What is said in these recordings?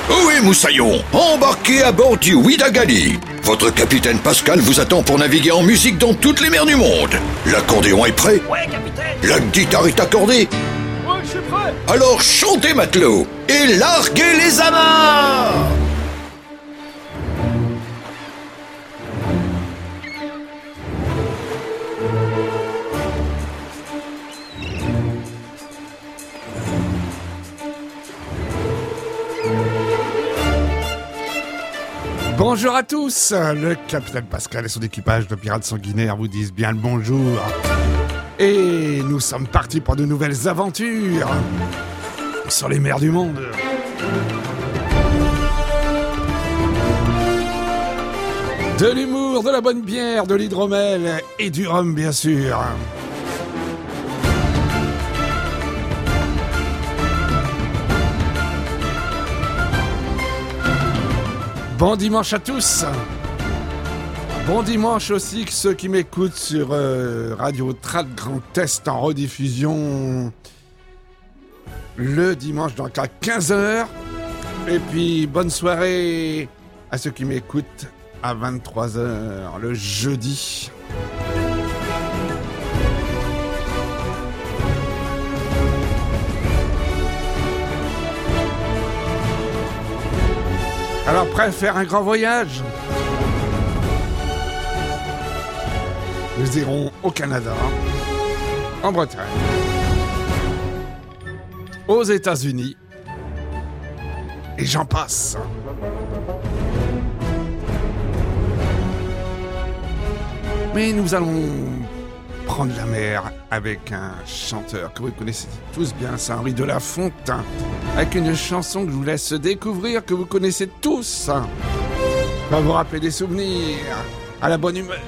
Ohé Moussaillon, embarquez à bord du Ouidagali. Votre capitaine Pascal vous attend pour naviguer en musique dans toutes les mers du monde. L'accordéon est prêt? Ouais, capitaine. La guitare est accordée? Ouais, je suis prêt. Alors chantez matelot et larguez les amarres. Bonjour à tous, le capitaine Pascal et son équipage de pirates sanguinaires vous disent bien le bonjour. Et nous sommes partis pour de nouvelles aventures sur les mers du monde. De l'humour, de la bonne bière, de l'hydromel et du rhum bien sûr. Bon dimanche à tous. Bon dimanche aussi que ceux qui m'écoutent sur Radio Trad Grand Est en rediffusion le dimanche donc à 15h. Et puis bonne soirée à ceux qui m'écoutent à 23h le jeudi. Alors, prêt à faire un grand voyage? Nous irons au Canada, en Bretagne, aux États-Unis, et j'en passe. Mais nous allons prendre la mer avec un chanteur que vous connaissez tous bien, c'est Henri Delafonte, avec une chanson que je vous laisse découvrir, que vous connaissez tous. Va vous rappeler des souvenirs, à la bonne humeur.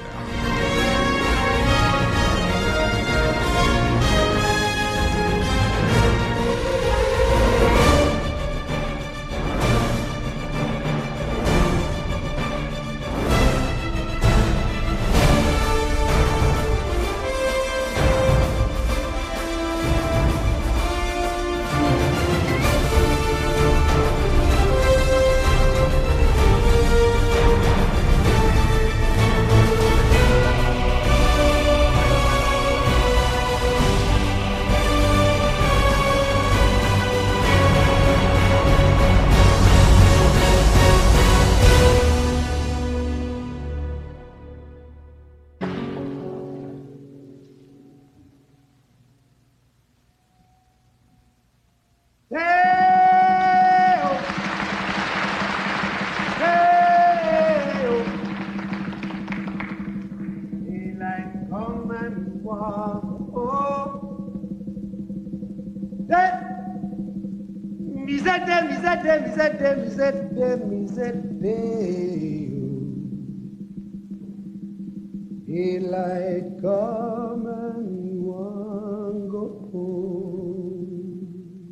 Daylight come and we want go home.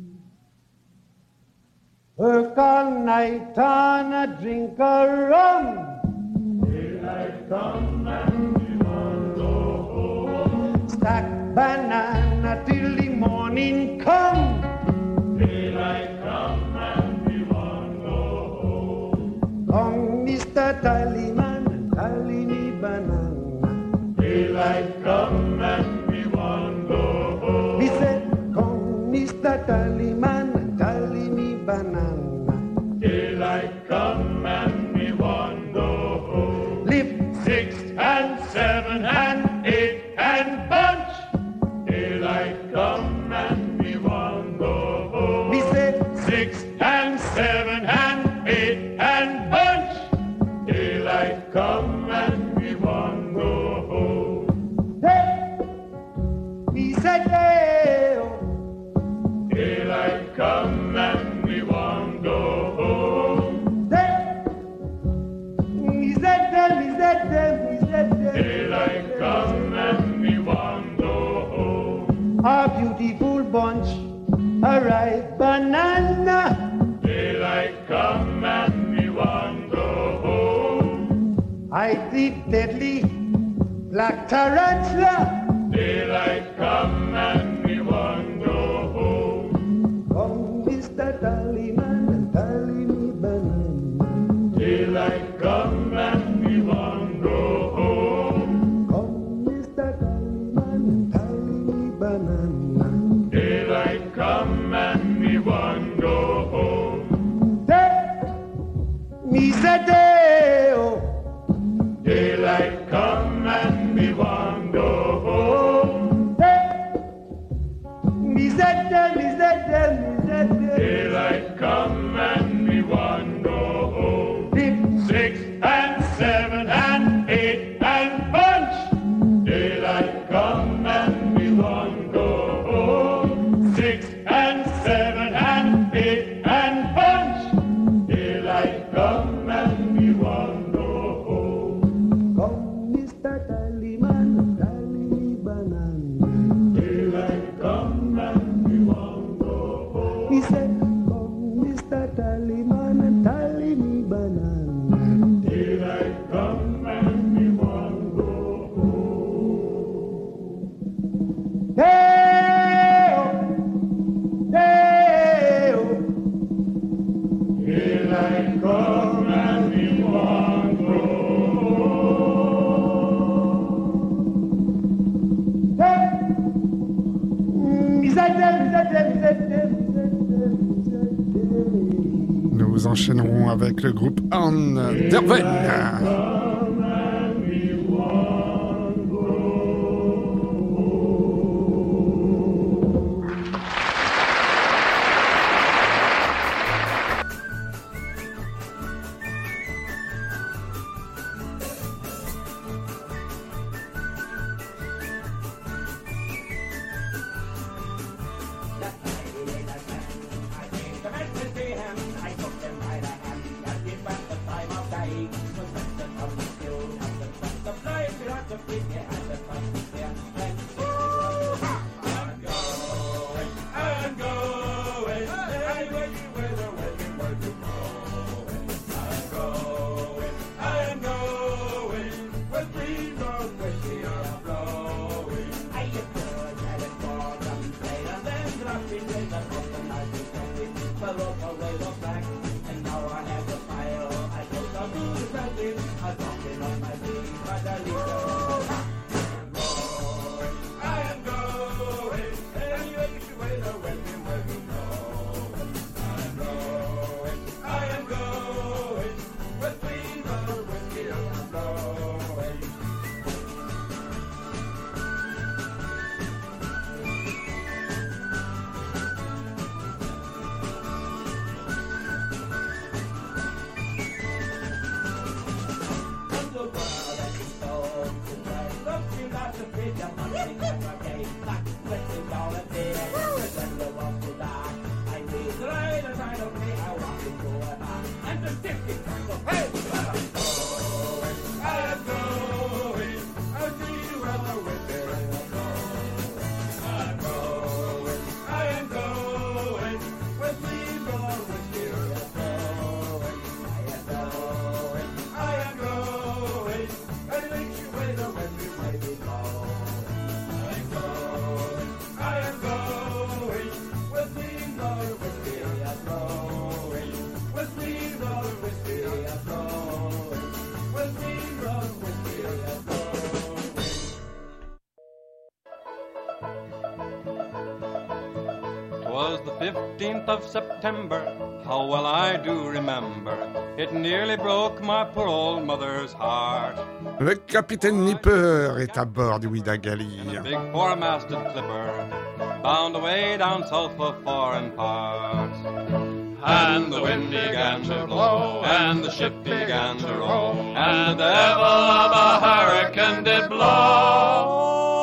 Work all night and a drink a rum. Daylight come and we want go home. Stack banana till the morning come. Daylight come and we want go home. Come, Mr. Tallyman, tally me banana. Daylight come and we want go home. He said, come, Mr. Tallyman, tally me banana. Daylight come and we want go home. Lift 6 and 7 and 8 and bunch. Daylight come and we want go home. He said, 6 and 7 and 8 and bunch. Daylight come and we want go home. He said, daylight come and we want go home. He said, daylight come and we want go home. A beautiful bunch, a ripe banana. Daylight come and we want go home. I the deadly black tarantula. Daylight come and we want go home. Come, Mr. Tallyman, and tally me said day, oh. Daylight come and me want go home. Me said day, me said day, me said day. Daylight come and me want go home. 6 and 7 and 8 and bunch. Daylight come and me want go home. 6 and 7 and 8 and bunch. Daylight come and me want go home. Come, Mr. Tallyman, tally banana. Daylight come and me want go home. He said, come, Mr. Tallyman, tally me banana. Daylight come and me want go home. Day-o, day-o. Daylight come and me want go home. Hey. Is that them? Nous enchaînerons avec le groupe Anne Derven. Come and me want go home. Was the 15th of September, how well I do remember. It nearly broke my poor old mother's heart. Le capitaine Nipper est à bord du Ouidagali. In a big four-masted clipper, bound away down south for foreign parts. And the wind began to blow, and the ship began to roll, and the devil of a hurricane did blow.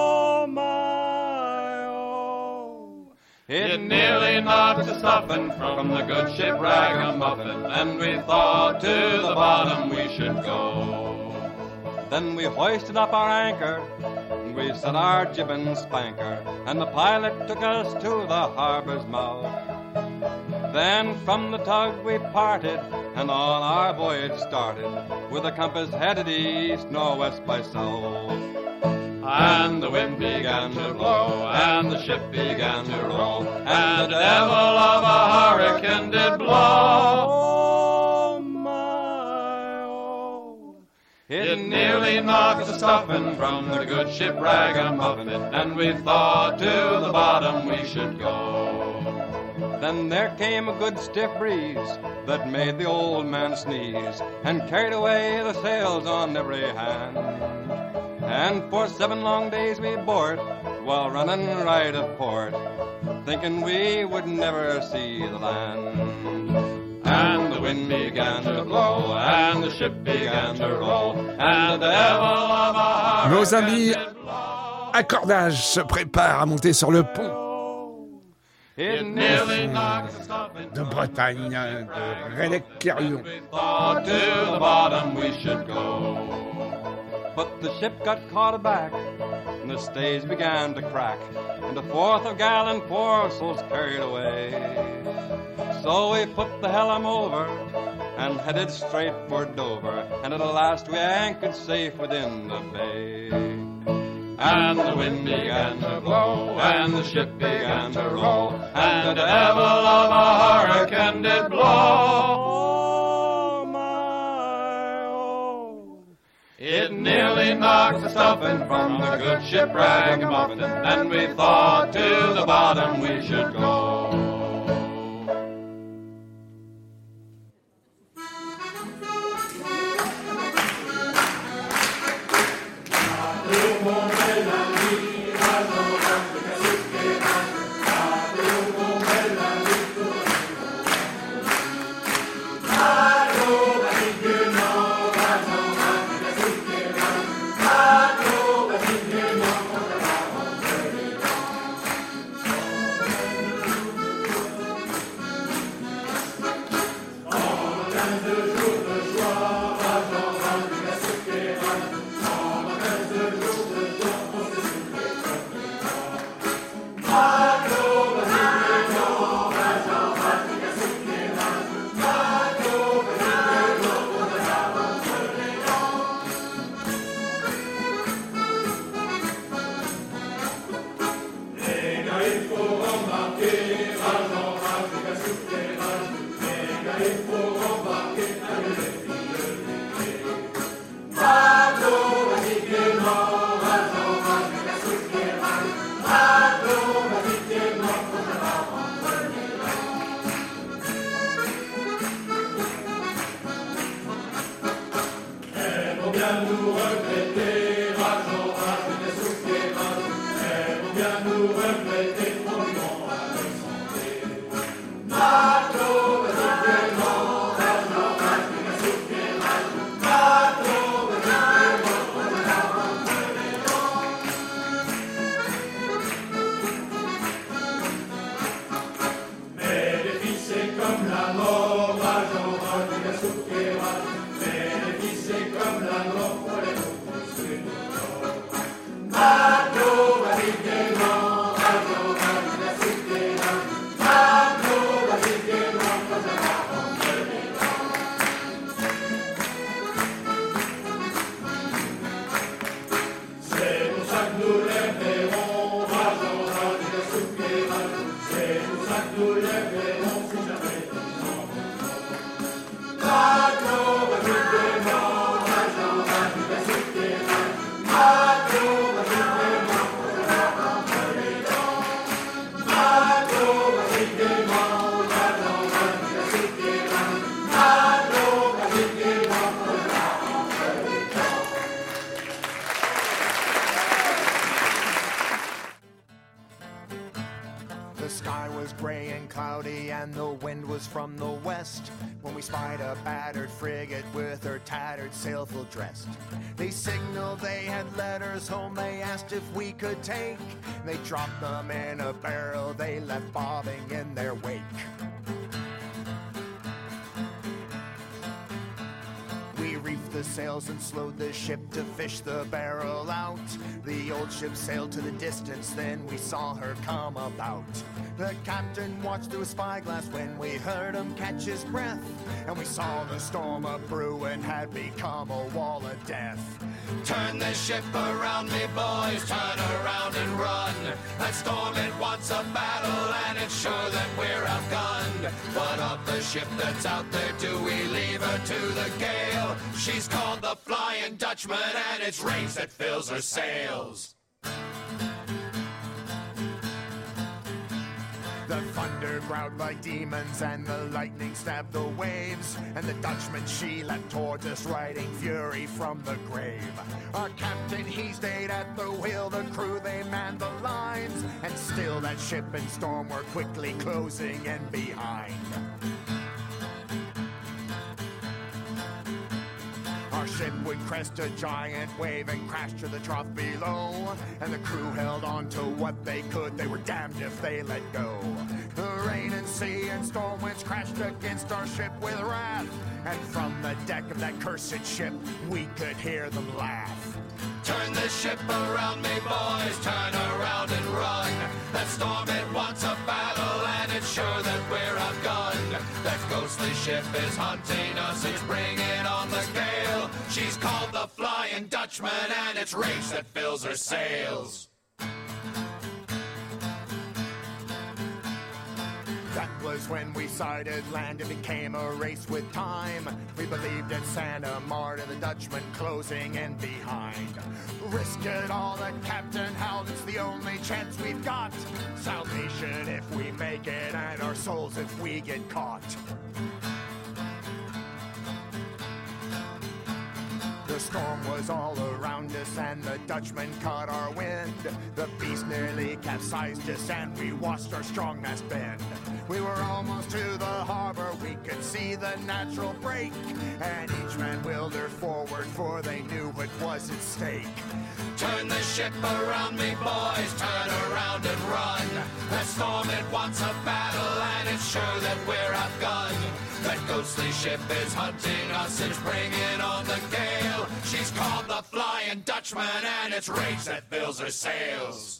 It nearly knocked us stuffin' from the good ship Ragamuffin, and we thought to the bottom we should go. Then we hoisted up our anchor, and we set our jib and spanker, and the pilot took us to the harbor's mouth. Then from the tug we parted, and on our voyage started, with the compass headed east, northwest by south. And the wind began to blow, and the ship began to roll, and the devil of a hurricane did blow. Oh, my, oh. It nearly knocked the stuffin' from the good ship Ragamuffin, and we thought to the bottom we should go. Then there came a good stiff breeze that made the old man sneeze and carried away the sails on every hand. And for 7 long days we bore it while running right of port, thinking we would never see the land. And the wind began to blow, and the ship began to roll, and the devil of a hurricane. Nos amis accordage se préparent à monter sur le pont de Bretagne, de Rélec-Quérion. To the bottom we should go. But the ship got caught aback, and the stays began to crack, and a fourth of gallant foresails carried away. So we put the helm over and headed straight for Dover, and at last we anchored safe within the bay. And the wind began to blow, and the ship began to roll, and the devil of a hurricane did blow. It nearly knocked the stuffing from the good ship Ragamuffin, and we thought to the bottom we should go. From the west, when we spied a battered frigate with her tattered sail full dressed. They signaled they had letters home, they asked if we could take. They dropped them in a barrel, they left bobbing in their wake. We reefed the sails and slowed the ship to fish the barrel out. The old ship sailed to the distance, then we saw her come about. The captain watched through a spyglass when we heard him catch his breath, and we saw the storm a-brewing had become a wall of death. Turn the ship around, me boys, turn around and run. That storm, it wants a battle, and it's sure that we're outgunned. What of the ship that's out there, do we leave her to the gale? She's called the Flying Dutchman, and it's race that fills her sails. The thunder growled like demons and the lightning stabbed the waves. And the Dutchman, she leapt towards us, riding fury from the grave. Our captain, he stayed at the wheel, the crew, they manned the lines. And still that ship and storm were quickly closing in behind. Our ship would crest a giant wave and crash to the trough below. And the crew held on to what they could, they were damned if they let go. The rain and sea and storm winds crashed against our ship with wrath. And from the deck of that cursed ship, we could hear them laugh. Turn the ship around me, boys, turn around and run. That storm, it wants a battle, and it's sure that we're outgunned. That ghostly ship is hunting us, it's bringing on the gale. She's called the Flying Dutchman, and it's rage that fills her sails. That was when we sighted land, it became a race with time. We believed in Santa Marta, the Dutchman closing in behind. Risk it all, the captain howled, it's the only chance we've got. Salvation if we make it, and our souls if we get caught. The storm was all around us and the Dutchman caught our wind. The beast nearly capsized us and we watched our strong mast bend. We were almost to the harbor, we could see the natural break. And each man willed her forward for they knew what was at stake. Turn the ship around me, boys, turn around and run. That storm, it wants a battle, and it's sure that we're outgunned. That ghostly ship is hunting us, it's bringing on the gale. She's called the Flying Dutchman, and it's rage that fills her sails.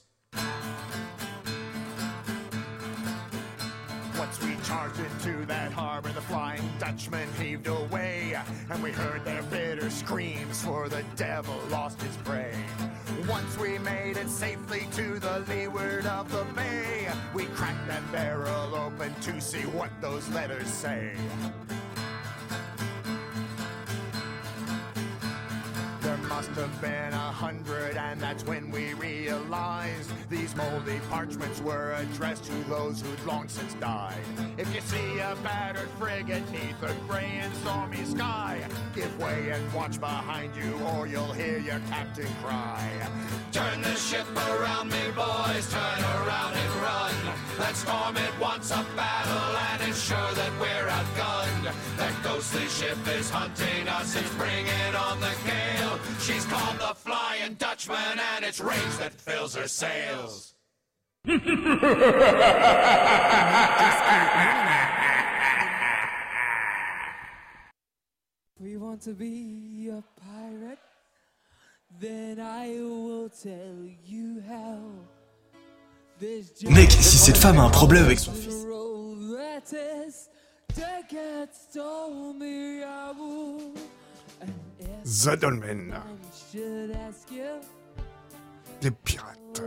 Once we charged into that harbor, the Flying Dutchman heaved away. And we heard their bitter screams, for the devil lost his prey. Once we made it safely to the leeward of the bay, we cracked that barrel open to see what those letters say. There must have been 100, and that's when we realized these moldy parchments were addressed to those who'd long since died. If you see a battered frigate neath a gray and stormy sky, give way and watch behind you, or you'll hear your captain cry. Turn the ship around me, boys, turn around and run. That storm, it wants a battle, and it's sure that we're outgunned. That ghostly ship is hunting us, it's bringing on the gale. She's called the Flying Dutchman, and it's rage that fills her sails. We want to be a pirate, then I will tell you how. Mec, si cette femme a un problème avec son fils. The Dolmen. Les pirates.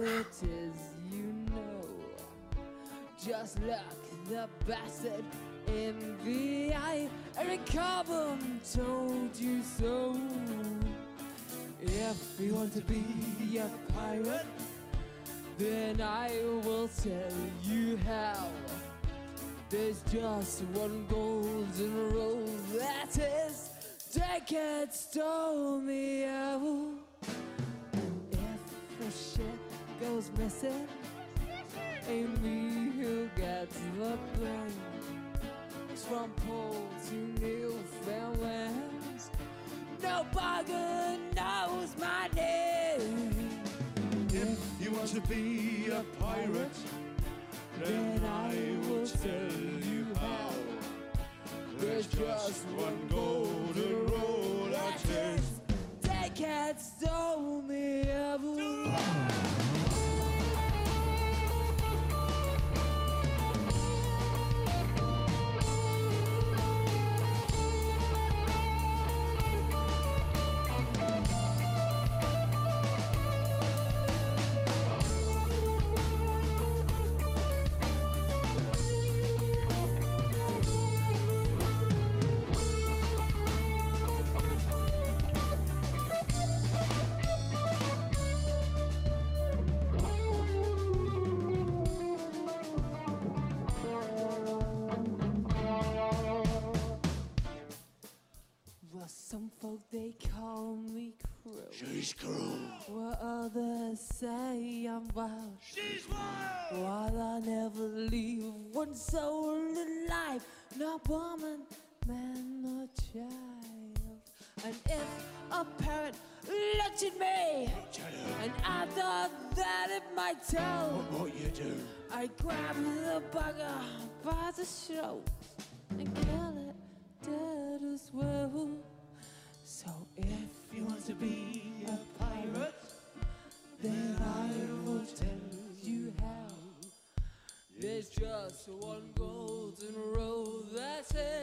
Just look the bastard in the eye. Eric Cobham told you so. If you want to be a pirate, then I will tell you how. There's just one golden rule, that is, Deckard stole me out. If a ship goes missing, ain't me who gets the blame. From Pole to Newfoundland, no bugger knows my name. If you want to be a pirate, then I will tell you how. There's just one golden rule, that is, Deckard stole me out. they call me cruel. She's cruel. What others say I'm wild. She's wild. While I never leave one soul alive, not woman, man, or child. And if a parrot looked at me, and I thought that it might tell, what you do? I'd grab the bugger by the throat and kill it dead as well. So if you want to be a pirate, then I will tell you how. There's just one golden road, that's it.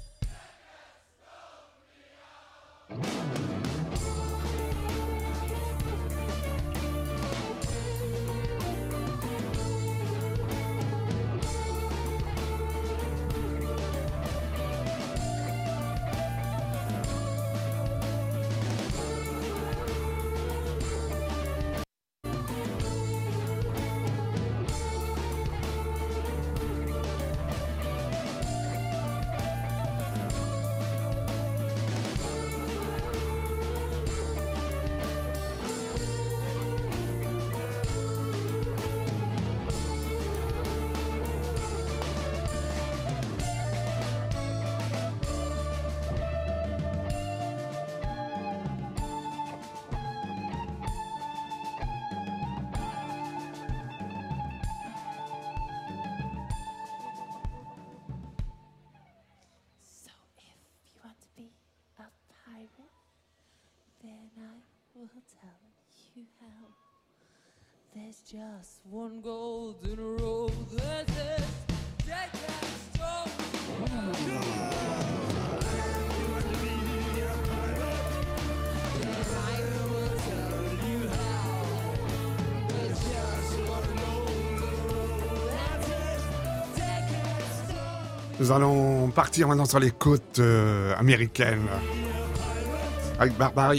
There's just one golden road, that's it. Take that stone. Nous allons partir maintenant sur les côtes américaines avec Barbarie.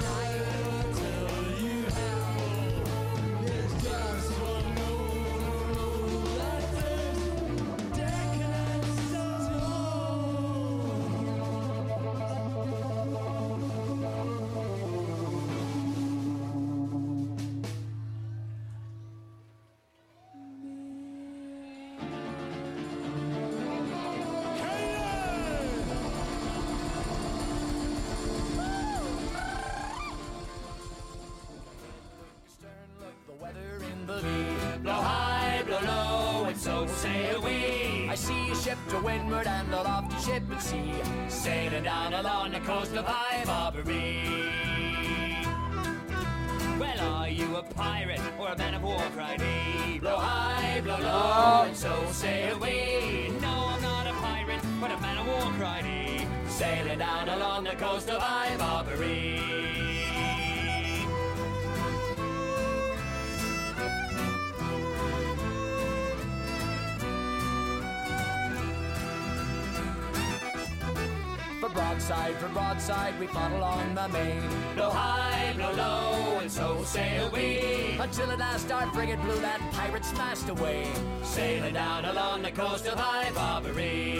For broadside, we fought along the main. Blow high, blow low, and so sail we. Until at last our frigate blew that pirate smashed away. Sailing down along the coast of High Barbary.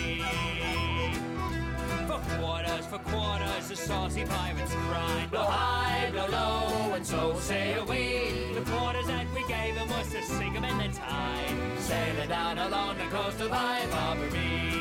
For quarters, the saucy pirates cried. Blow high, blow low, and so sail we. The quarters that we gave them was to sink them in the tide. Sailing down along the coast of High Barbary.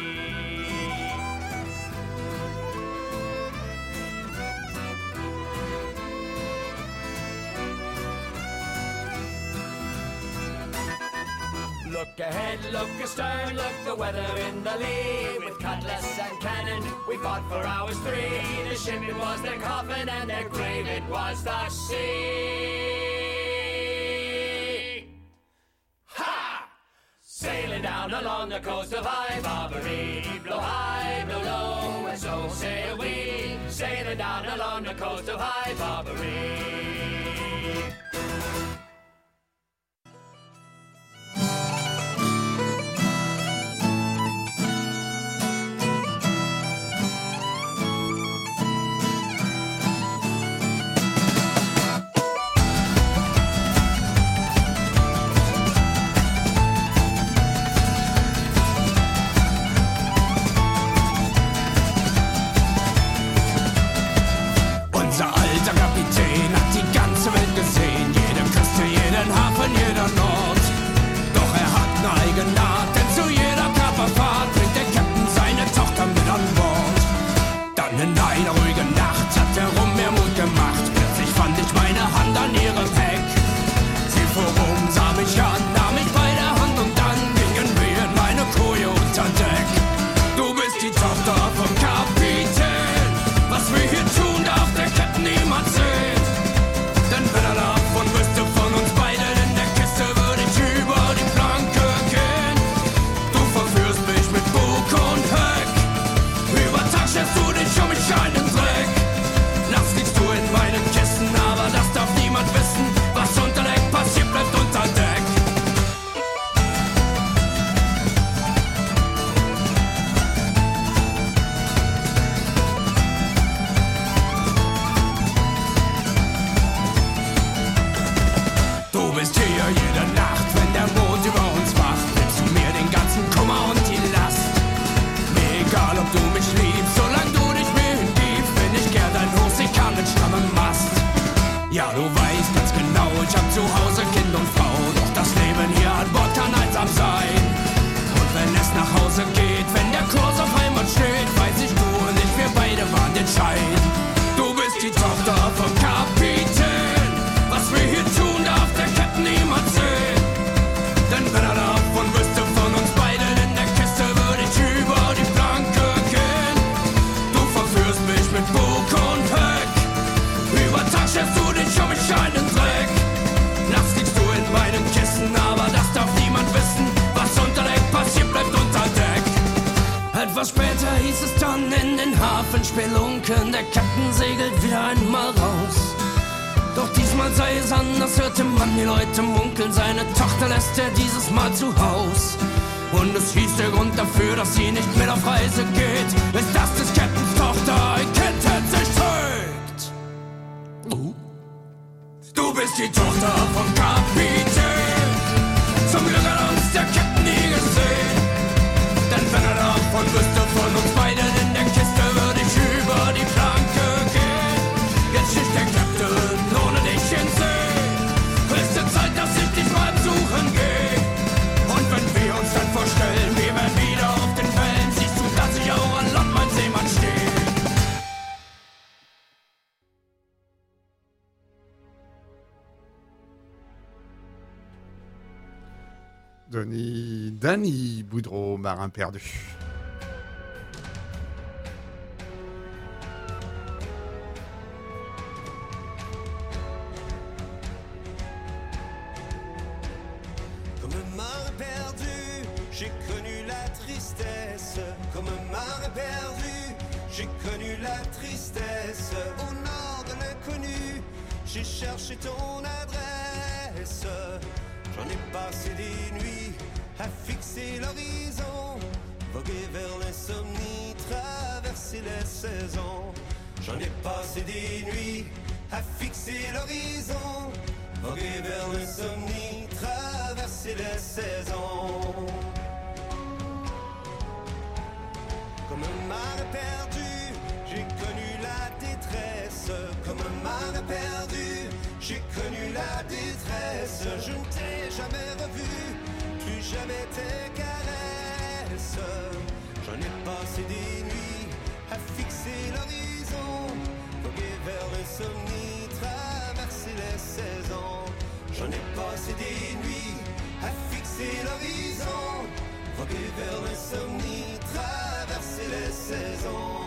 Look ahead, look astern, look the weather in the lee. With cutlass and cannon, we fought for hours 3. The ship it was their coffin, and their grave it was the sea. Ha! Sailing down along the coast of High Barbary. Blow high, blow low, and so sail we. Sailing down along the coast of High Barbary. zu Hause Kind und Frau, doch das Leben hier an Bord kann einsam sein. Und wenn es nach Hause geht, wenn der Kurs auf Heimat steht, weiß ich du und ich, wir beide waren den Schein. Du bist die Tochter vom Kapitän, was wir hier tun, darf der Captain niemand sehen. Denn wenn er davon wüsste von uns beiden in der Kiste, würde ich über die Planke gehen. Du verführst mich mit Bug und Heck, über Tag stellst du dich um mich einen Dreck. Nachts liegst du in meinen Kissen, aber das darf niemand wissen. Was unter Deck passiert, bleibt unter Deck. Etwas später hieß es dann in den Hafen spelunken, der Captain segelt wieder einmal raus. Doch diesmal sei es anders, hörte man die Leute munkeln, seine Tochter lässt er dieses Mal zu Haus. Und es hieß, der Grund dafür, dass sie nicht mit auf Reise geht, ist, dass des Captains Tochter ein Kind in sich trägt. Du bist die Tochter vom Kapitän, zum Glück hat uns der Captain nie gesehen. Denn wenn er davon wüsste von uns beiden in der Kiste, würde ich über die Planke gehen. Jetzt steht der Captain ohne dich in See. Höchste Zeit, dass ich dich mal besuchen gehe. Und wenn wir uns dann vorstellen, wir werden wieder auf den Wellen, siehst du, dass ich auch an Land mein Seemann stehe. Danny Boudreau, Marin perdu. Comme un marin perdu, j'ai connu la tristesse. Comme un marin perdu, j'ai connu la tristesse. Au nord de l'inconnu, j'ai cherché ton adresse. J'en ai passé des nuits à fixer l'horizon, voguer vers l'insomnie, traverser les saisons. J'en ai passé des nuits à fixer l'horizon, voguer vers l'insomnie, traverser les saisons. Comme un marin perdu, j'ai connu la détresse. Comme un marin perdu, j'ai connu la détresse. Je ne t'ai jamais revu, plus jamais tes caresses. J'en ai passé des nuits à fixer l'horizon, voguer vers l'insomnie, traverser les saisons. J'en ai passé des nuits à fixer l'horizon, voguer vers l'insomnie, traverser les saisons.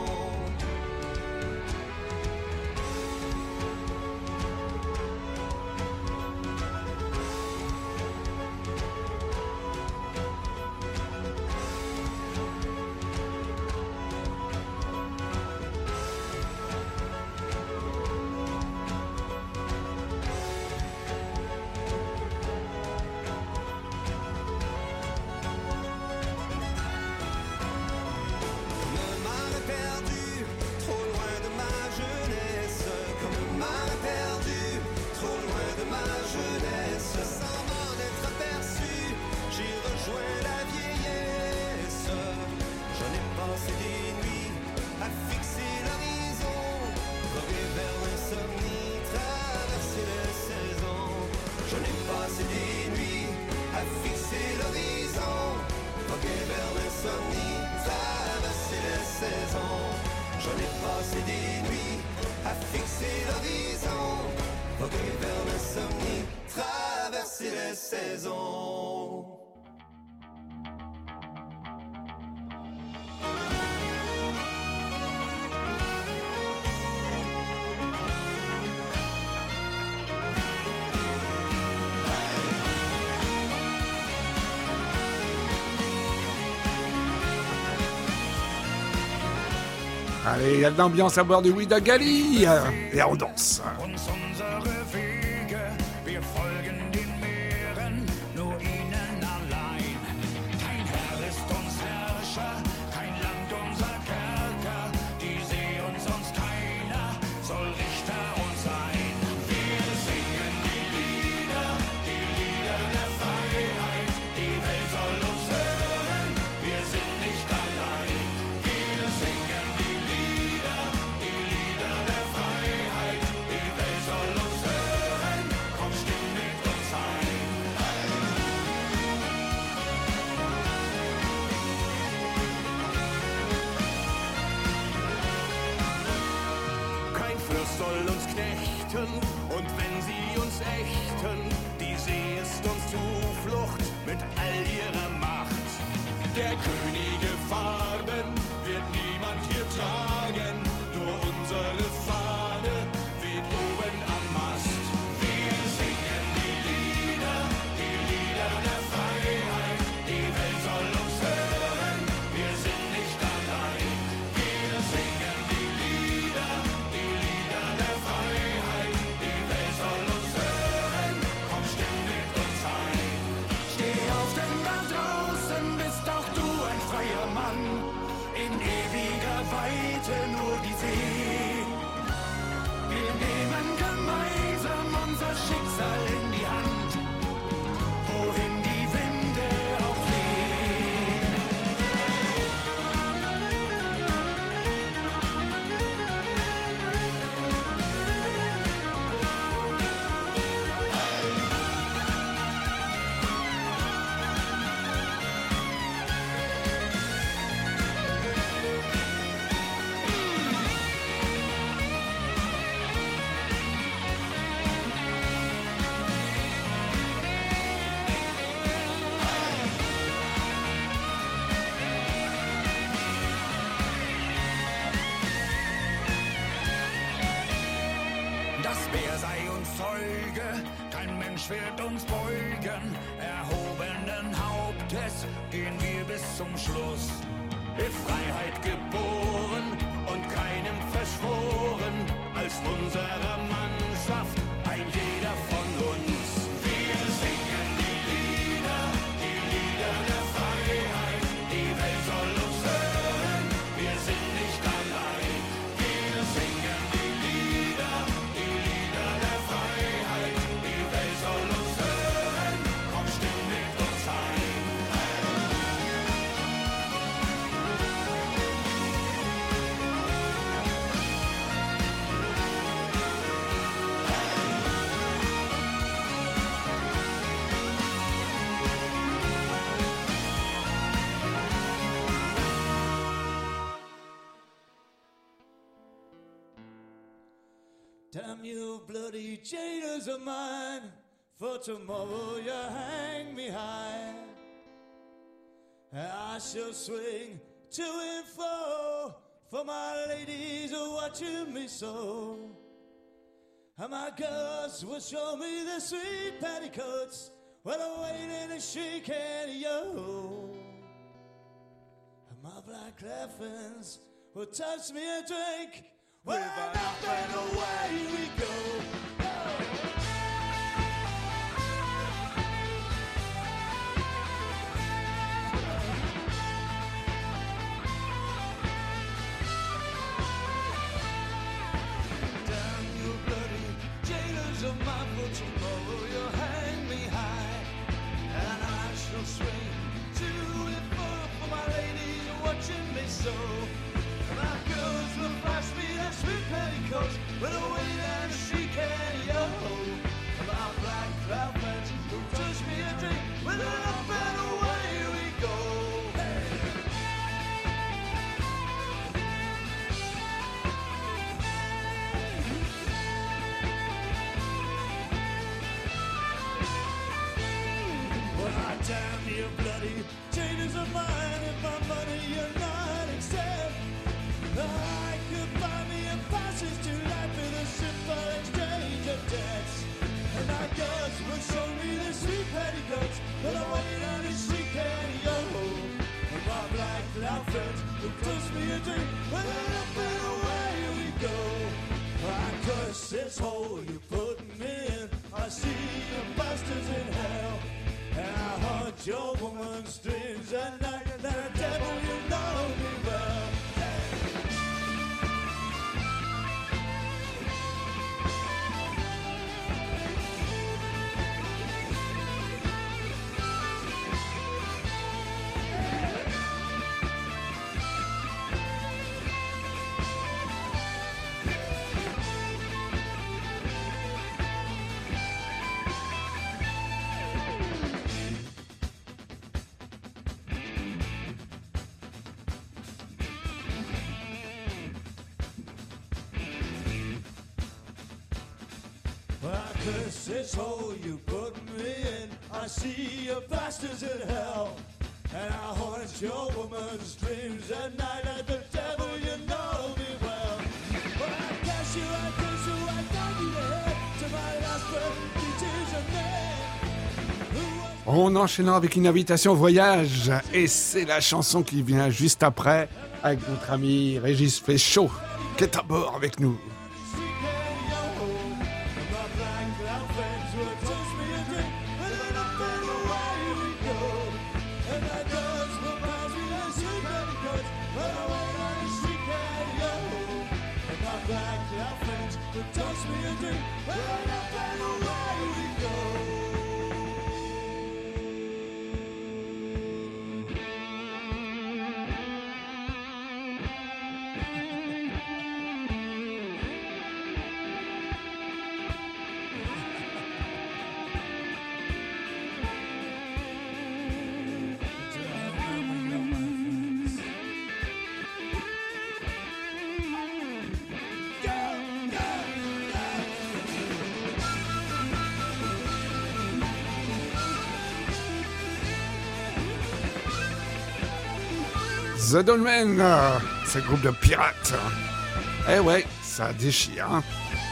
Allez, il y a de l'ambiance à bord du Ouidagali et on danse. Jesus soll uns knechten und wenn sie uns ächten, die See ist uns Zuflucht mit all ihrer Macht. Der Könige Farben wird niemand hier tragen, nur unsere Fahne weht oben am Mast. Wir singen die Lieder der Freiheit, die Welt soll uns hören, wir sind nicht allein. Wir singen die Lieder der Freiheit, die Welt soll uns hören, komm, stimm mit uns ein. Steh auf, denn da draußen bist auch du ein freier Mann, in ewiger Weite nur die See. Wir nehmen gemeinsam unser Schicksal in die Hand, wohin die Winde auch wehen. Das Meer sei uns Zeuge, kein Mensch wird uns beugen. Erhobenen Hauptes gehen wir bis zum Schluss. In Freiheit geboren und keinem verschworen, als unserer Mannschaft ein jeder von uns. Wir singen die Lieder der Freiheit, die Welt soll uns hören, wir sind nicht allein. Wir singen die Lieder der Freiheit, die Welt soll uns hören, komm, stimm mit uns ein. Damn you bloody jailers of mine, for tomorrow you hang me high. I shall swing to and fro, for my ladies are watching me so. And my girls will show me the sweet petticoats, while I'm waiting and shaking yo. And my black laughings will touch me a drink, well, up and away we go. Damn you bloody jailers of mine, for tomorrow you'll hang me high. And I shall swing to and fro, for my ladies are watching me so. My girls will flash me their sweet petticoats, with a wait and a shriek and yo. My black cloud friends will touch me a drink, with an up and away we go. Well, I damn you bloody traitors of mine, if my money you're not accept. I could buy me a passage to life with a simple exchange of debts. And my girls will show me the sweet petticoats, but I wait on a shriek and yo. And my black cloud friends will toast me a drink, but up and away we go. I curse this hole you put me in, I see the bastards in hell. And I hunt your woman's dreams at night, and the devil you know me well. This is hole you put me in. I see your bastards in hell. And I haunt your woman's dreams at night at the devil, you know me well. But I guess you, I guess you, I don't need a head to my last breath, teaches a man. On enchaînera avec une invitation au voyage. Et c'est la chanson qui vient juste après, avec notre ami Régis Péchaud, qui est à bord avec nous. The Dolmen, c'est le groupe de pirates. Eh ouais, ça déchire, hein.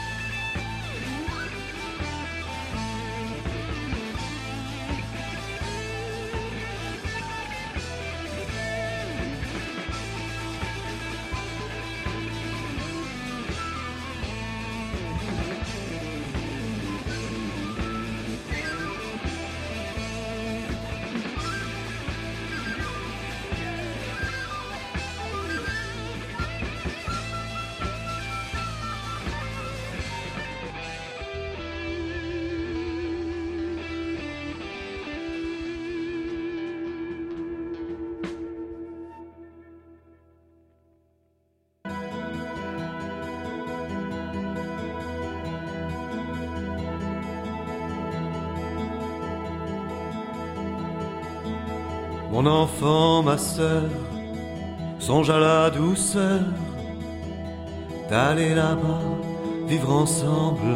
Mon enfant, ma sœur, songe à la douceur d'aller là-bas, vivre ensemble,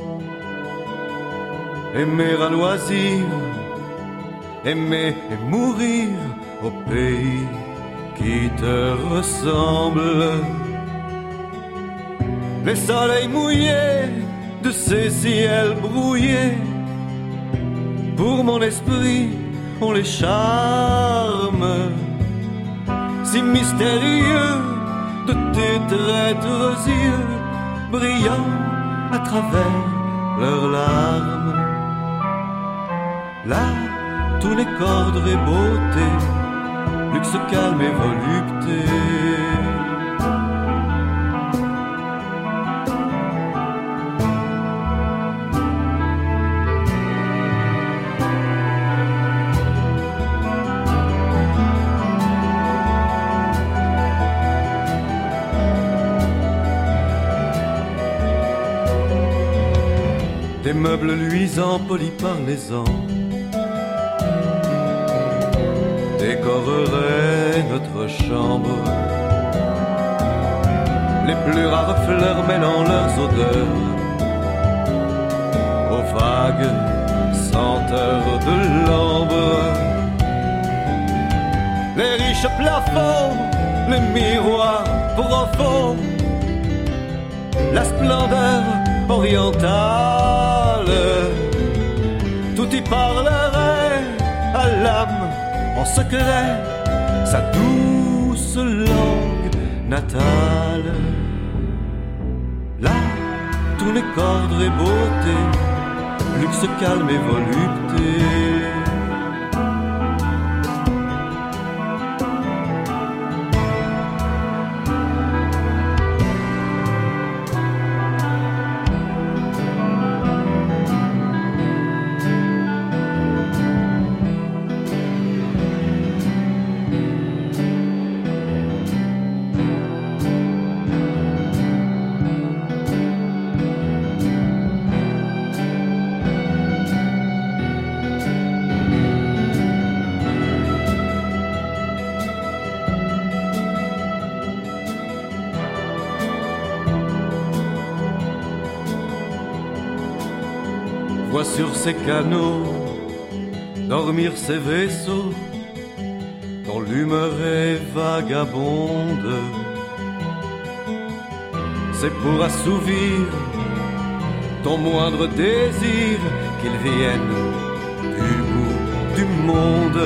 aimer à loisir, aimer et mourir au pays qui te ressemble. Les soleils mouillés de ces ciels brouillés, pour mon esprit ont les charmes si mystérieux de tes traîtres yeux, brillants à travers leurs larmes. Là, tous les cordes et beauté, luxe calme et volupté. Des meubles luisants polis par les ans décoreraient notre chambre. Les plus rares fleurs mêlant leurs odeurs aux vagues senteurs de l'ambre. Les riches plafonds, les miroirs profonds, la splendeur orientale, tout y parlerait à l'âme en secret, sa douce langue natale. Là, tous les cordes et beauté, luxe calme et volupté. voit sur ses canaux dormir ses vaisseaux dont l'humeur est vagabonde. C'est pour assouvir ton moindre désir qu'ils viennent du bout du monde.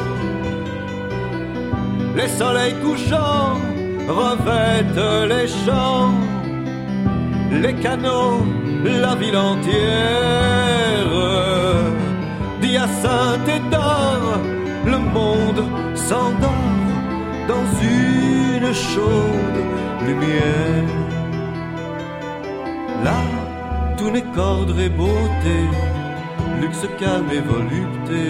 Les soleils couchants revêtent les champs, les canaux, la ville entière. D'hyacinthe et d'or, le monde s'endort dans une chaude lumière. Là, tout n'est qu'ordre et beauté, luxe, calme et volupté.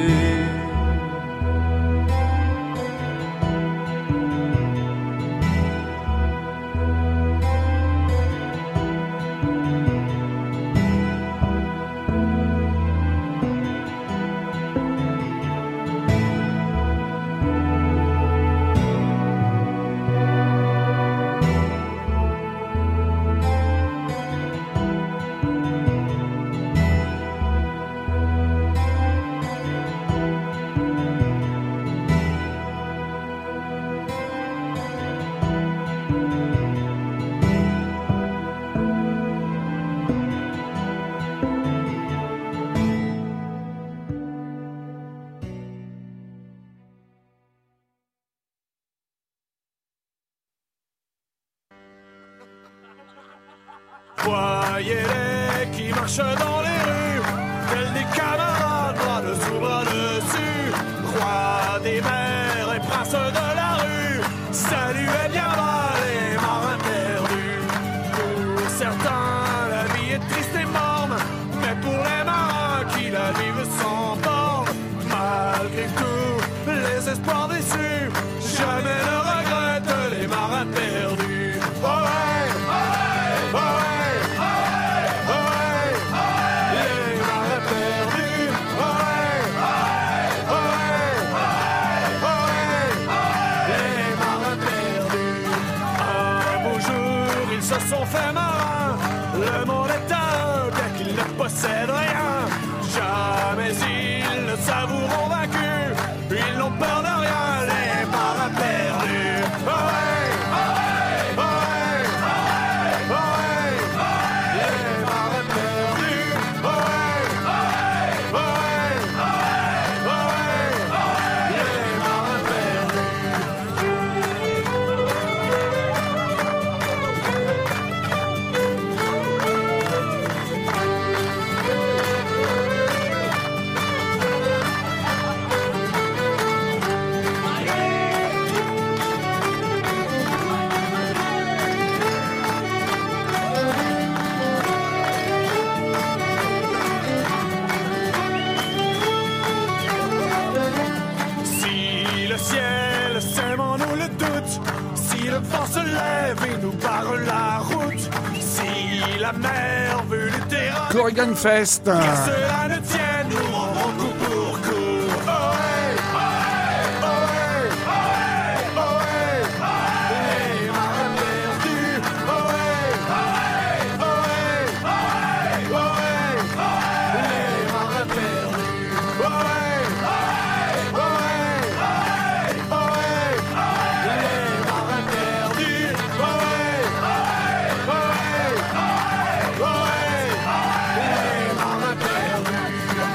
Voyez-les qui marchent dans les rues, tels des camarades, bras dessous, bras dessus, rois des mers et princes de la rue, saluez bien bas les marins perdus. Pour certains, la vie est triste et morne, mais pour les marins qui la vivent sans borne, malgré tout, les espoirs déçus, jamais ne regrettent les marins perdus. Oh ouais, oh ouais, oh ouais. Sont faits marins, le monde est à eux, bien qu'ils ne possèdent rien. Jamais ils ne savoureront vaincus, ils n'ont peur de rien, les marins perdus. Oh ouais, oh ouais, oh ouais, oh ouais, oh ouais, les marins perdus. Oh ouais, oh ouais, oh ouais, oh ouais, oh ouais, les marins perdus. Le vent se lève et nous barre la route. Si la mer veut lutter, Corrigan Fest. Que cela ne tienne, nous rendrons coup pour coup. Oh ouais, oh ouais, oh ouais, oh ouais, oh ouais, les marins perdus. Oh ouais, oh ouais, oh ouais, oh ouais, oh ouais, les marins perdus. Oh ouais, oh ouais, oh ouais, oh ouais, les marins perdus. Oh ouais, oh ouais, oh ouais, les marins perdus.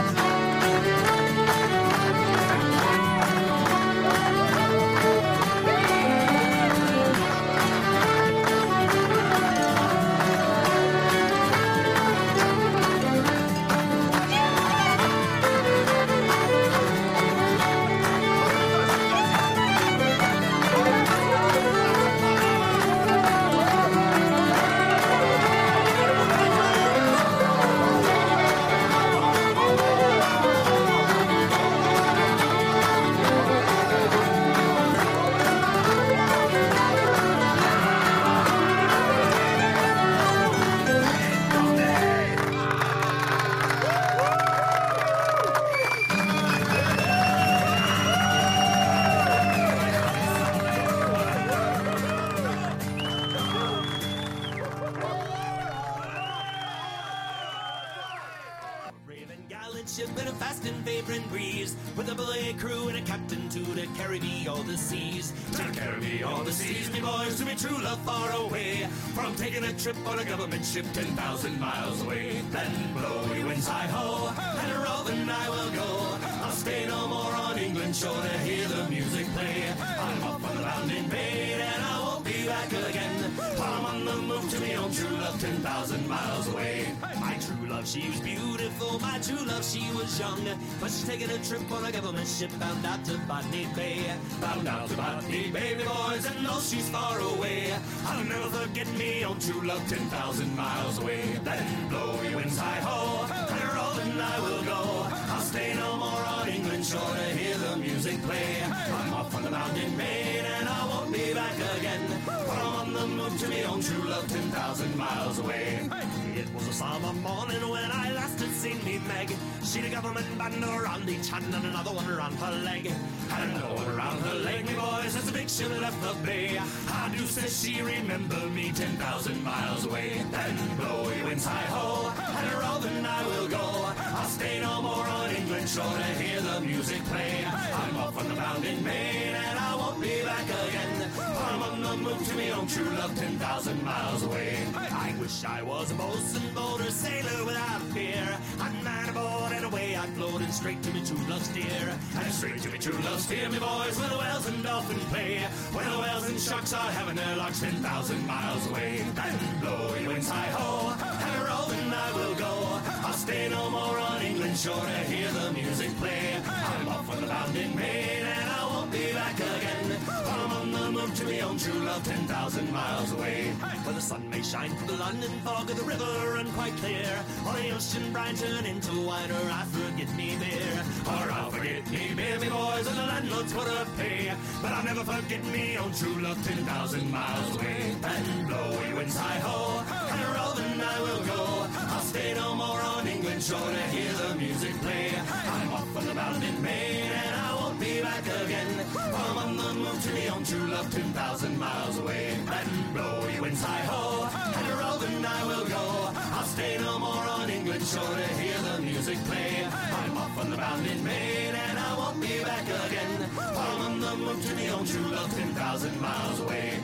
ship in a fast and favoring breeze, with a belay crew and a captain to carry me all the seas. To carry me all the seas, me boys, to me true love far away, from taking a trip on a government ship 10,000 miles away. Then blow your winds hi-ho, and a roving I will go. I'll stay no more on England shore to hear the music play. I'm off on the bounding maid, and I won't be back again. I'm on the move to me own true love 10,000 miles away. My true love, she was beautiful, my true love, she was young, but she's taking a trip on a government ship bound out to Botany Bay. Bound out to Botany Bay, me boys, and though she's far away, I'll never forget me own true love 10,000 miles away. Then blow your winds hi-ho, and rolling I will go. I'll stay no more on England shore to hear the music play. I'm off on the mountain maid, and I won't be back again, but I'm on the move to me own true love 10,000 miles away. It was a summer morning when I last had seen me Meg. She'd a government band around each hand and another one around her leg. And another one around her leg, me boys, as the big ship left the bay. I do say she remember me 10,000 miles away. Then blow your winds hi-ho, and a roving I will go. I'll stay no more on England shore to hear the music play. I'm off on the bounding maid, and I won't be back again, I'm on the move to me own true love 10,000 miles away. I wish I was a bosun, boat or sailor without fear. I'd man aboard and away I'd floated straight to me true love's steer. And straight to me true love's steer, me boys, where the whales and dolphins play, where the whales and sharks are having their larks 10,000 miles away. Then blow your winds hi-ho, and a roving I will go. I'll stay no more on England shore to hear the music play. I'm off on the bounding maid, and I won't be back again, I'm on the move to me own true love 10,000 miles away. Where the sun may shine through the London fog of the river and quite clear, or the ocean brine turn into wine, or I forget me beer. Or I'll forget me beer, me boys, and the landlord's gonna pay, but I'll never forget me own true love 10,000 miles away. Then blow your winds hi-ho, and a roving I will go. I'll stay no more on England shore to hear the music play. I'm off on the bounding maid, and I won't be back again, I'm on the move to me own true love 10,000 miles away. Then blow your winds hi-ho, and a roving I will go. I'll stay no more on England shore to hear the music play. I'm off on the bounding maid, and I won't be back again, I'm on the move to me own true love 10,000 miles away.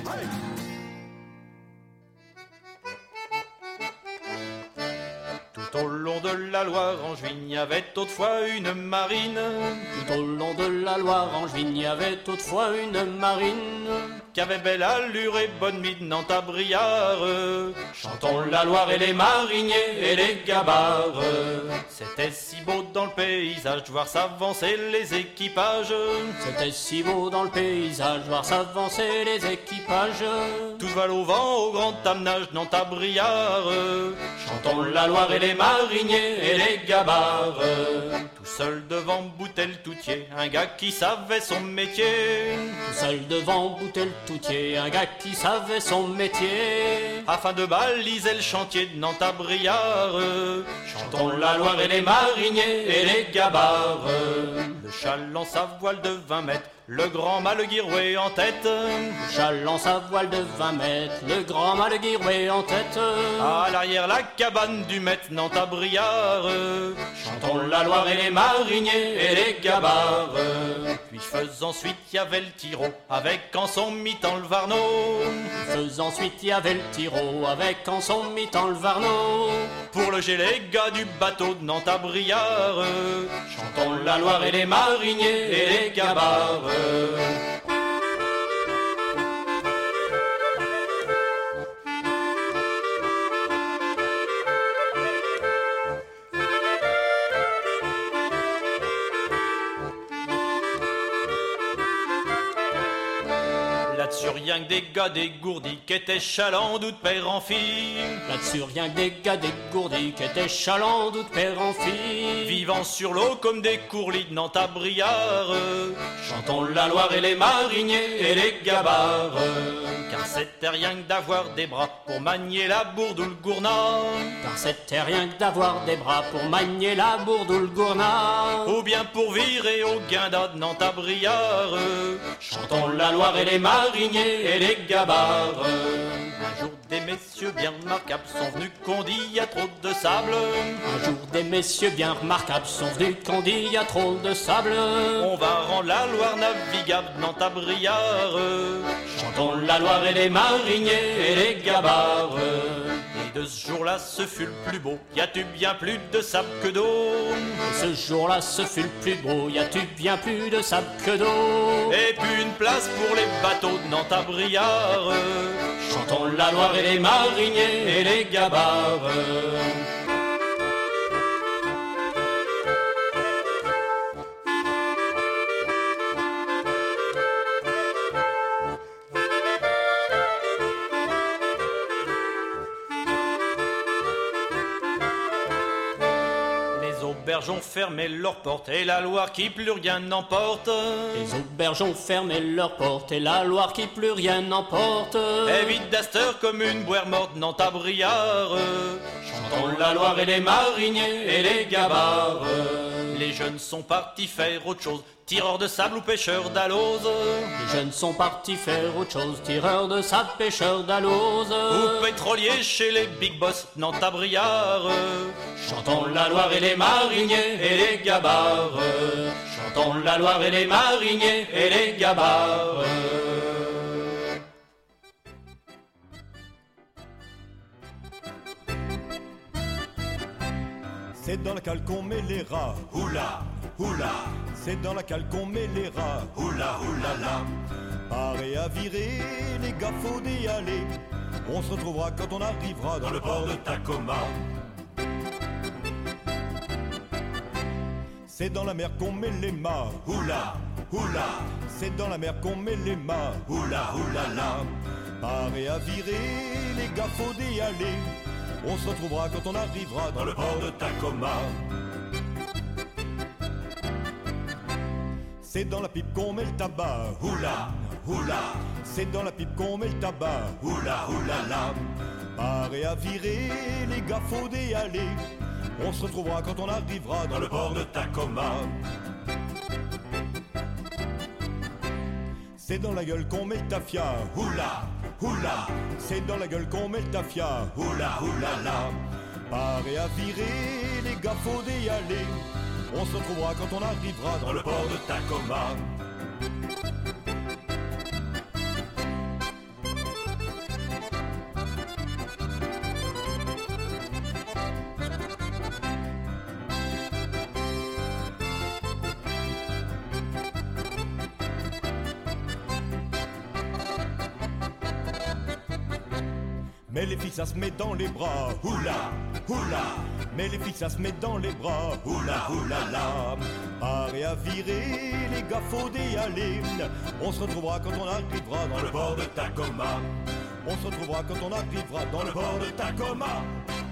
Tout au long de la Loire, en Juigne, il y avait autrefois une marine. Tout au long de la Loire, en Juigne, il y avait autrefois une marine. Qui avait belle allure et bonne mine dans ta briare. Chantons la Loire et les mariniers et les gabarres. C'était si beau dans le paysage, voir s'avancer les équipages. C'était si beau dans le paysage, voir s'avancer les équipages. Tout va au vent, au grand amenage dans ta briare. Chantons la Loire et les mariniers et les gabarres. Tout seul devant Boutel-Toutier, un gars qui savait son métier. Tout seul devant Boutel-Toutier, un gars qui savait son métier. Afin de baliser le chantier de Nantes à Briare. Chantons la Loire et les mariniers et les gabarres. Le chaland sa voile de 20 mètres, le grand Malguirouet en tête. Le chaland sa voile de 20 mètres, le grand Malguirouet en tête. À l'arrière la cabane du maître Nantes à Briare. Chantons la Loire et les mariniers et les gabarres. Puis faisant suite y avait le tiro, avec en son mi-temps le Varneau. Faisant suite y avait le tiro, avec en son mi-temps le Varneau. Pour loger les gars du bateau de Nantes à Briare. Chantons la Loire et les mariniers et les gabarres. Là-dessus rien que des gars dégourdis qui étaient chalandous de père en fille. Là-dessus rien que des gars dégourdis qui étaient chalandous de père en fille. Vivant sur l'eau comme des courlis de Nantes à Briare. Chantons la Loire et les mariniers et les gabarres. Car c'était rien que d'avoir des bras pour manier la bourde ou le gournat. Car c'était rien que d'avoir des bras pour manier la bourde ou le gournat. Ou bien pour virer au guinda de Nantes à Briare. Chantons la Loire et les mariniers et les gabarres. Un jour des messieurs bien remarquables sont venus qu'on dit y a trop de sable. Un jour des messieurs bien remarquables sont venus qu'on dit y a trop de sable. On va rendre la Loire navigable, Nantes à Briare. Chantons la Loire et les mariniers et les gabarres. Et de ce jour-là, ce fut le plus beau. Y a-tu bien plus de sable que d'eau? Et ce jour-là, ce fut le plus beau. Y a-tu bien plus de sable que d'eau? Et puis une place pour les bateaux de Nantes à Briare. Chantons la Loire et les mariniers et les gabarres. Les auberges ont fermé leurs portes et la Loire qui plus rien n'emporte. Les auberges ont fermé leurs portes et la Loire qui plus rien n'emporte. Et vide d'Asteur comme une boire morte, Nantes à Briare. Chantons la Loire et les mariniers et les gabarres. Les jeunes sont partis faire autre chose, tireurs de sable ou pêcheurs d'alose. Les jeunes sont partis faire autre chose, tireurs de sable, pêcheurs d'alose. Ou pétroliers chez les big boss, Nantes à Briare. Chantons la Loire et les mariniers et les gabarres. Chantons la Loire et les mariniers et les gabarres. C'est dans la cale qu'on met les rats. Oula, oula. C'est dans la cale qu'on met les rats. Oula, oula, la. Paré à virer, les gars, faut y aller. On se retrouvera quand on arrivera dans le port de Tacoma. C'est dans la mer qu'on met les mâts. Oula, oula. C'est dans la mer qu'on met les mâts. Oula, oula, la. Paré à virer, les gars, faut y aller. On se retrouvera quand on arrivera dans le port de Tacoma. C'est dans la pipe qu'on met le tabac. Oula, oula. C'est dans la pipe qu'on met le tabac. Oula, oula, la. Paré à virer, les gars, faut y aller. On se retrouvera quand on arrivera dans le port de Tacoma. C'est dans la gueule qu'on met le tafia. Oula, oula. C'est dans la gueule qu'on met le tafia. Oula, oula, la. Paré à virer, les gars, faut y aller. On se retrouvera quand on arrivera dans le port de Tacoma. Mais les filles ça se met dans les bras. Oula, oula. Mais les filles ça se met dans les bras. Oula, oula, la. Paré à virer, les gars, faut y aller. On se retrouvera quand on arrivera dans le port de Tacoma. On se retrouvera quand on arrivera dans le port de Tacoma.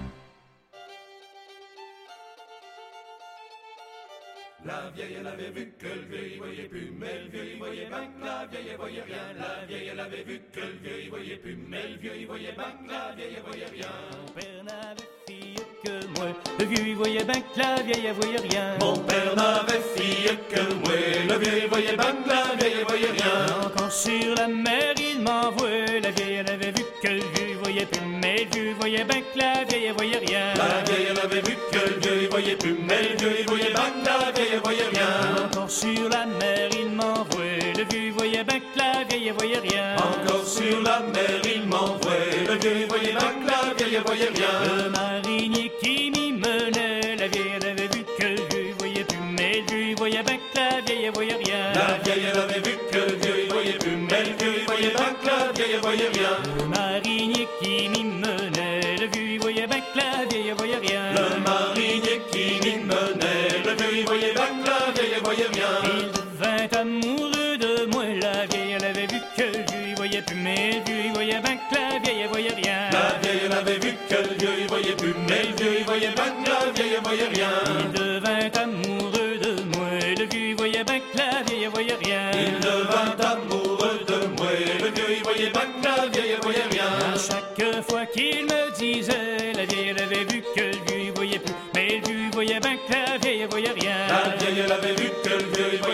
La vieille elle avait vu que le vieux y voyait plus, mais le vieux y voyait bien que la vieille y voyait rien. La vieille elle avait vu que le vieux y voyait plus, mais le vieux y voyait bien que la vieille y voyait rien. Mon père n'avait fille que moi, le vieux y voyait bien que la vieille y voyait rien. Mon père n'avait fille que moi, le vieux y voyait bien que la vieille y voyait rien. Encore sur la mer il m'envoie, la vieille elle avait vu que le vieux y voyait plus, mais le vieux y voyait bien que la vieille y voyait rien. La vieille elle avait vu que le vieux y voyait plus, mais le vieux y voyait bien que la vieille y voyait rien. Encore sur la mer il m'envoie, le vieux voyait bien que la vieille voyait rien. Encore sur la mer il m'envoie, le vieux voyait bien que la vieille voyait rien. Le marinier qui m'y menait, la vieille elle avait vu que le vieux voyait plus, mais le vieux voyait bien que la vieille voyait rien. La vieille elle avait vu que le vieux voyait plus, mais le vieux voyait bien que la vieille voyait rien. Le marinier qui m'y menait, le vieux voyait bien que la vieille voyait rien. Le marinier qui m'y menait, le vieux voyait bien que la vieille voyait rien. Il devint amoureux de moi, la vieille elle avait vu que le vieux voyait plus, mais le vieux voyait bien que la vieille voyait rien. La vieille elle avait vu que le vieux voyait plus, mais le vieux voyait bien que la vieille voyait rien. Il devint amoureux de moi, le vieux voyait bien que la vieille voyait rien. Il devint amoureux de moi, le vieux voyait bien que la vieille voyait rien. À chaque fois qu'il me disait, la vieille elle avait vu que le vieux voyait plus, mais le vieux voyait bien que la vieille voyait rien. La vieille elle avait vu que le vieux voyait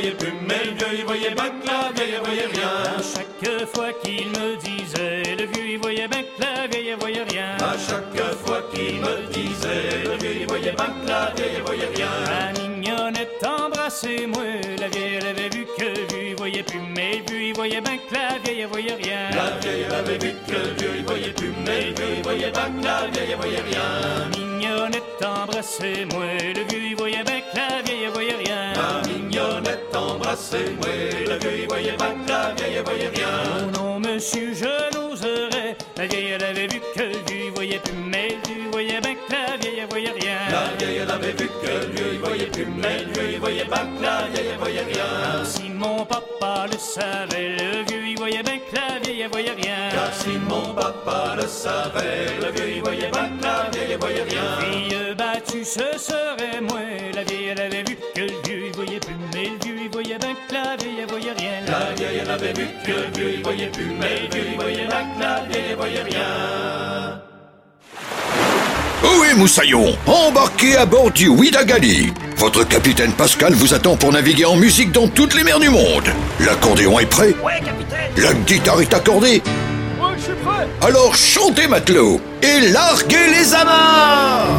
voyait plus, mais le vieux, il voyait bien que la vieille, il voyait rien. À chaque fois qu'il me disait, le vieux, il voyait bien que la vieille, il voyait rien. À chaque fois qu'il me disait, le vieux, il voyait bien que la vieille, il voyait rien. La mignonnette embrassez-moi, la vieille, elle avait vu que le vieux, il voyait plus, mais le vieux, il voyait bien que la vieille, il voyait rien. La vieille, elle avait vu que le vieux, il voyait plus, mais le vieux, il voyait bien que la vieille, il voyait rien. La mignonnette embrassez-moi, le vieux, il voyait bien que la vieille, il voyait rien. La mignonnette embrassez-moi, le vieux, il voyait bien que la vieille, il voyait rien. Oh non, monsieur, je n'oserais. La vieille, elle avait vu que le vieux, il voyait plus, mais le vieux, il voyait bien que la vieille, il voyait rien. La vieille, elle avait vu que le vieux, il voyait plus, mais le vieux, il voyait bien que la vieille, il voyait rien. Si mon papa le savait, le vieux, il voyait bien que la vieille, il voyait rien. Car si mon papa le savait, le vieux, il voyait bien que la vieille, il voyait rien. Fille battue, ce serait moi. La vieille, elle avait vu que le vieux, il voyait plus, mais le vieux, il voyait bien que la vieille, il voyait rien. La vieille, elle avait vu que le vieux, il voyait plus, mais le vieux, il voyait bien que la vieille, il voyait rien. Ohé Moussaillon, embarquez à bord du Ouidagali. Votre capitaine Pascal vous attend pour naviguer en musique dans toutes les mers du monde. L'accordéon est prêt? Ouais, capitaine. La guitare est accordée? Ouais, je suis prêt. Alors chantez matelot et larguez les amarres.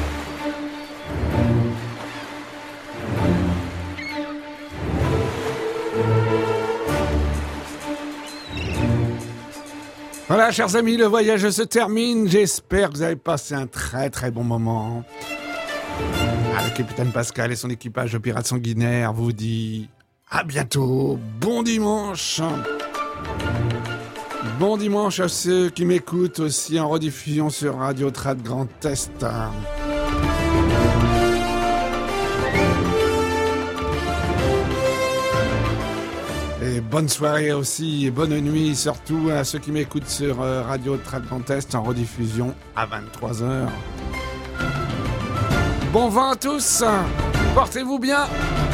Voilà, chers amis, le voyage se termine. J'espère que vous avez passé un très très bon moment. Le capitaine Pascal et son équipage de pirates sanguinaires vous dit à bientôt. Bon dimanche. Bon dimanche à ceux qui m'écoutent aussi en rediffusion sur Radio Trad Grand Est. Et bonne soirée aussi et bonne nuit surtout à ceux qui m'écoutent sur Radio Trad Grand Est en rediffusion à 23h. Bon vent à tous, portez-vous bien.